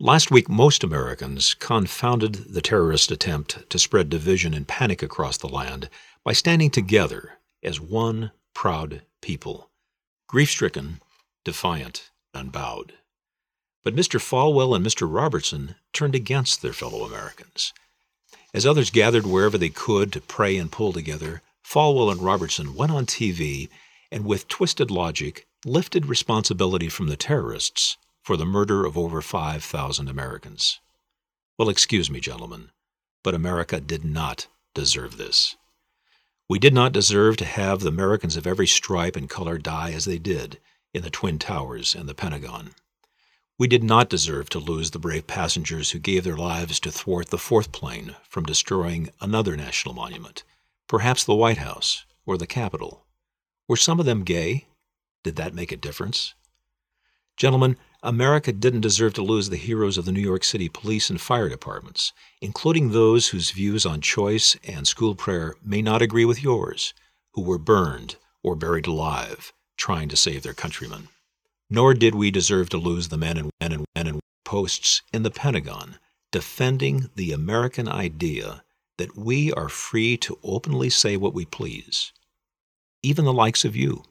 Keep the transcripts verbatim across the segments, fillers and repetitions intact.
Last week, most Americans confounded the terrorist attempt to spread division and panic across the land by standing together as one proud people, grief-stricken, defiant, unbowed. But Mister Falwell and Mister Robertson turned against their fellow Americans. As others gathered wherever they could to pray and pull together, Falwell and Robertson went on T V and with twisted logic lifted responsibility from the terrorists for the murder of over five thousand Americans. Well, excuse me, gentlemen, but America did not deserve this. We did not deserve to have the Americans of every stripe and color die as they did in the Twin Towers and the Pentagon. We did not deserve to lose the brave passengers who gave their lives to thwart the fourth plane from destroying another national monument, perhaps the White House or the Capitol. Were some of them gay? Did that make a difference? Gentlemen, America didn't deserve to lose the heroes of the New York City police and fire departments, including those whose views on choice and school prayer may not agree with yours, who were burned or buried alive trying to save their countrymen. Nor did we deserve to lose the men and men and men and posts in the Pentagon defending the American idea that we are free to openly say what we please, even the likes of you.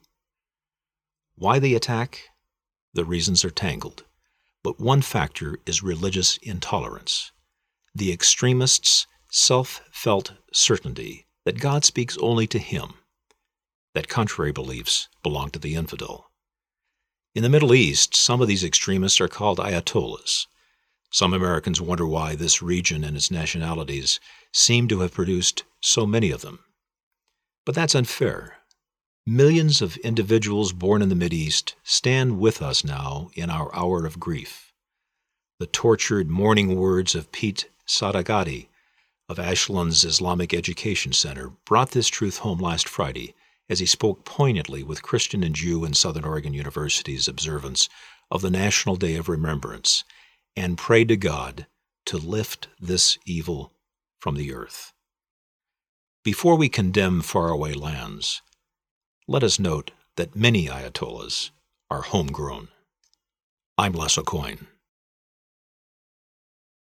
Why the attack? The reasons are tangled, but one factor is religious intolerance. The extremists' self-felt certainty that God speaks only to him, that contrary beliefs belong to the infidel. In the Middle East, some of these extremists are called ayatollahs. Some Americans wonder why this region and its nationalities seem to have produced so many of them. But that's unfair. Millions of individuals born in the Mideast stand with us now in our hour of grief. The tortured mourning words of Pete Sadeghi of Ashland's Islamic Education Center brought this truth home last Friday as he spoke poignantly with Christian and Jew in Southern Oregon University's observance of the National Day of Remembrance and prayed to God to lift this evil from the earth. Before we condemn faraway lands, let us note that many ayatollahs are homegrown. I'm Les Aucoin.